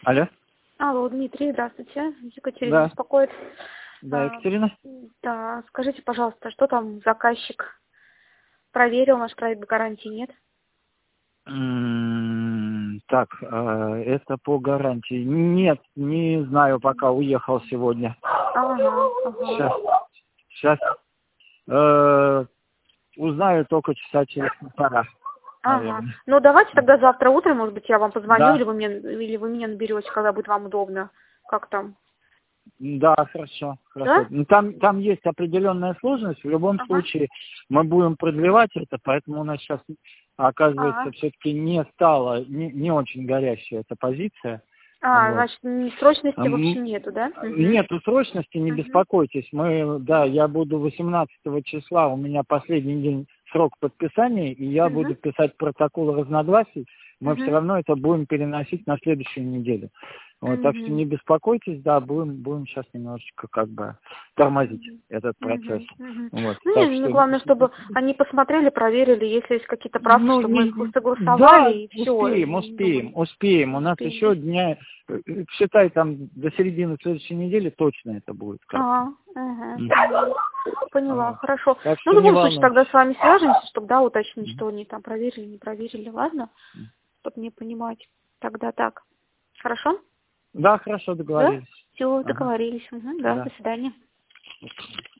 Алло. Алло, Дмитрий, здравствуйте. Екатерина Да. беспокоит. Да, Екатерина. Да, скажите, пожалуйста, что там заказчик проверил наш проект гарантии, нет? Так, это по гарантии. Нет, не знаю, пока уехал сегодня. Ага. Сейчас. Узнаю только часа через полтора, Ага. наверное. Ну, давайте тогда завтра утром, может быть, я вам позвоню, Да. или вы меня наберете, когда будет вам удобно. Как там? Да, хорошо. Да? Ну, там есть определенная сложность. В любом Ага. случае мы будем продлевать это, поэтому у нас сейчас, оказывается, Ага. все-таки не стала, не очень горящая эта позиция. Вот. Значит, срочности в М, общем нету, да? Угу. Нету срочности, не Угу. беспокойтесь. Я буду 18 числа, у меня последний день срок подписания, и я Угу. буду писать протокол разногласий. Мы все Угу. равно это будем переносить на следующую неделю. Вот, так что Угу. не беспокойтесь, да, будем сейчас немножечко как бы тормозить этот процесс. Вот, Ну, так не, что, главное, чтобы они посмотрели, проверили, если есть какие-то правки, ну, чтобы мы их согласовали, да, и все. успеем. У нас Успеем, да? еще считай, там до середины следующей недели точно это будет как. Ага. М. Поняла, Вот. хорошо. Так Ну, что в не любом случае, волнуйтесь. тогда с вами свяжемся, чтобы, да, уточнить, М. что они там проверили, не проверили, ладно? Чтобы не понимать. Тогда так. Хорошо? Да, хорошо, Да? договорились. Все, Ага, договорились. Угу, да, да. до свидания.